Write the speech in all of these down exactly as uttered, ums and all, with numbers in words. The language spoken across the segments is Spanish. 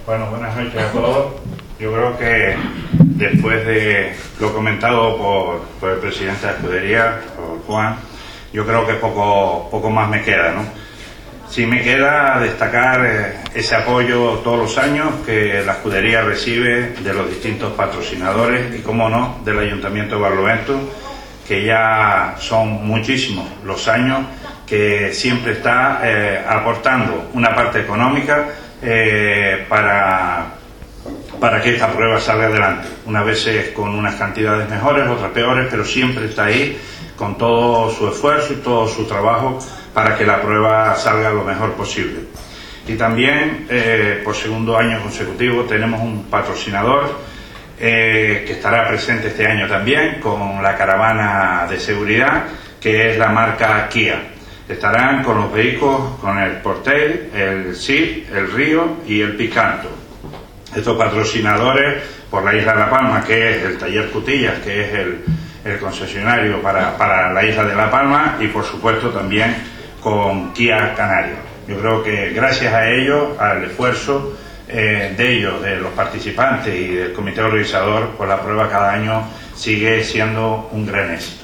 Bueno, buenas noches a todos. Yo creo que después de lo comentado por, por el presidente de la escudería, por Juan, yo creo que poco, poco más me queda, ¿no? Sí me queda destacar eh, ese apoyo todos los años que la escudería recibe de los distintos patrocinadores y, como no, del Ayuntamiento de Barlovento, que ya son muchísimos los años que siempre está eh, aportando una parte económica eh, para, para que esta prueba salga adelante. Unas veces con unas cantidades mejores, otras peores, pero siempre está ahí con todo su esfuerzo y todo su trabajo para que la prueba salga lo mejor posible. Y también, eh, por segundo año consecutivo, tenemos un patrocinador eh, que estará presente este año también con la caravana de seguridad, que es la marca Kia. Estarán con los vehículos, con el Portail, el Swift, el Río y el Picanto. Estos patrocinadores por la isla de La Palma, que es el Taller Cutillas, que es el, el concesionario para, para la isla de La Palma, y por supuesto también con Kia Canario. Yo creo que gracias a ellos, al esfuerzo eh, de ellos, de los participantes y del comité organizador, pues la prueba cada año sigue siendo un gran éxito.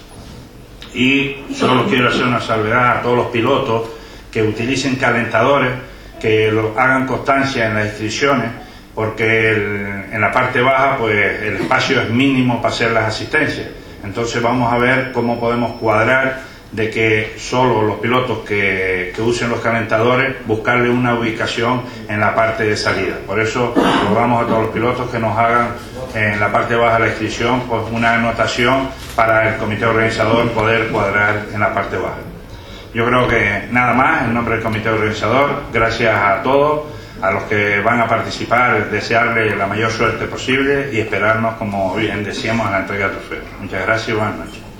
Y solo quiero hacer una salvedad a todos los pilotos que utilicen calentadores, que lo hagan constancia en las inscripciones, porque el, en la parte baja pues el espacio es mínimo para hacer las asistencias. Entonces vamos a ver cómo podemos cuadrar de que solo los pilotos que, que usen los calentadores, buscarle una ubicación en la parte de salida. Por eso rogamos a todos los pilotos que nos hagan en la parte baja de la inscripción pues una anotación para el comité organizador poder cuadrar en la parte baja. Yo creo que nada más, en nombre del comité organizador, gracias a todos, a los que van a participar, desearles la mayor suerte posible y esperarnos, como bien decíamos, en la entrega de trofeos. Muchas gracias y buenas noches.